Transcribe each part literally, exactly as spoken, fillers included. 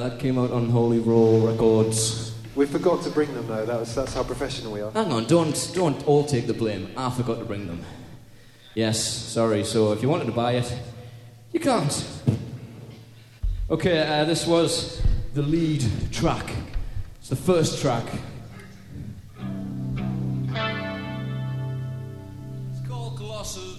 that came out on Holy Roll Records. We forgot to bring them though. That was, that's how professional we are. Hang on, don't don't all take the blame. I forgot to bring them. Yes, sorry. So if you wanted to buy it, you can't. Okay, uh, this was the lead track. It's the first track. It's called Colossus.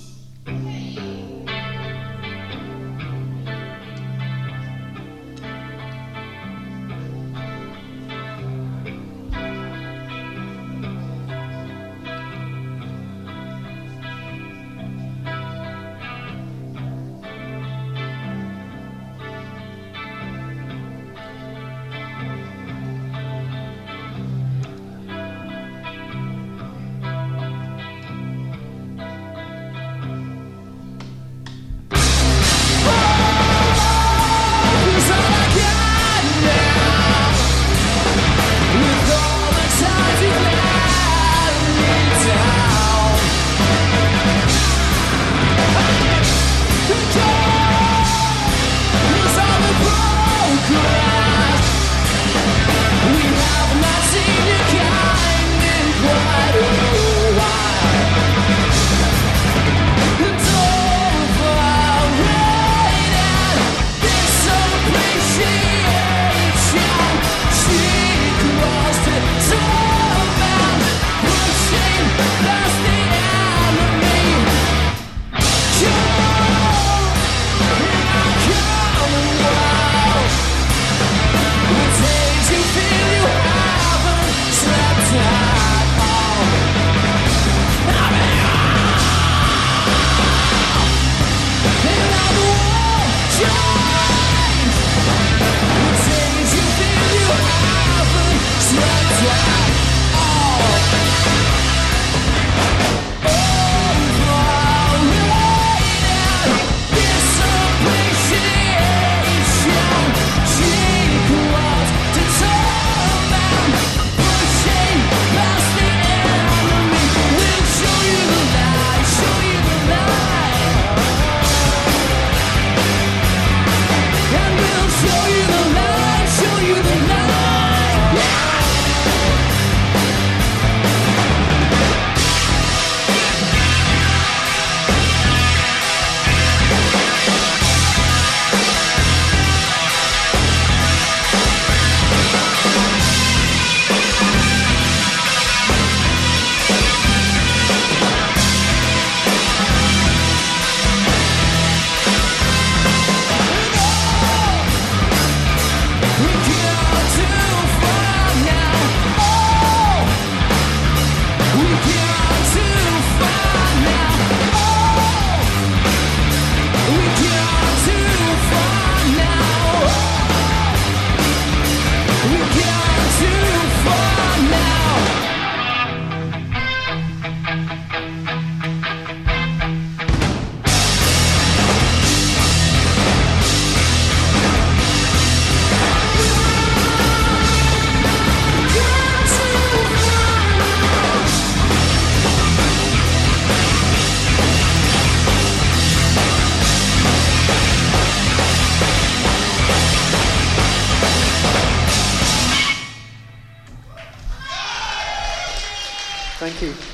Thank you.